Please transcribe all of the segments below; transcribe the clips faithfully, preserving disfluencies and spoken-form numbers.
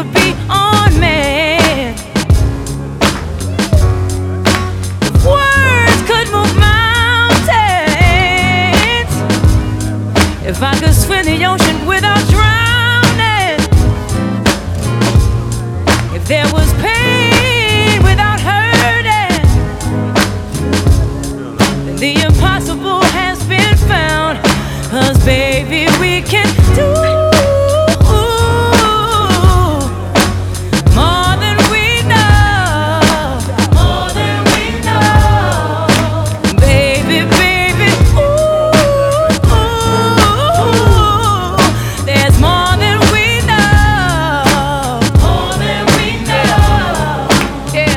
would be unmanned. Words could move mountains. If I could swim the ocean without drowning. If there was pain without hurting, then the impossible has been found. 'Cause baby, we can do more than we know, more than we know. Baby, baby, ooh, ooh, there's more than we know, more than we know. Yeah.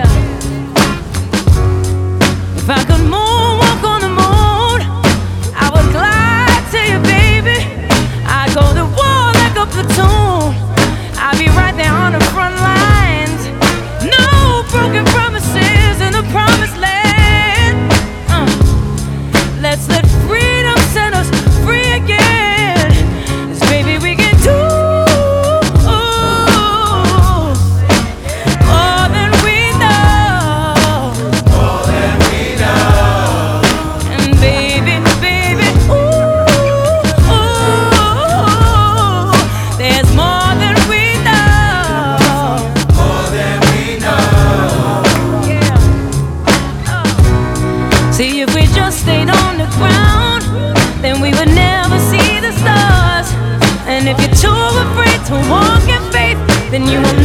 If I could moonwalk on the moon, I would glide to you, baby. I'd go to war like a platoon. I'd be right there on the front lines. No broken promises in the promised land. Uh, let's let freedom set us free again. 'Cause baby, we can do more than we know, more than we know. And baby, baby, ooh, ooh, there's more than we know, more than we know. Yeah. Uh. See, if we just stayed on the ground, then we would never see the stars. And if you're too afraid to walk in faith, then you will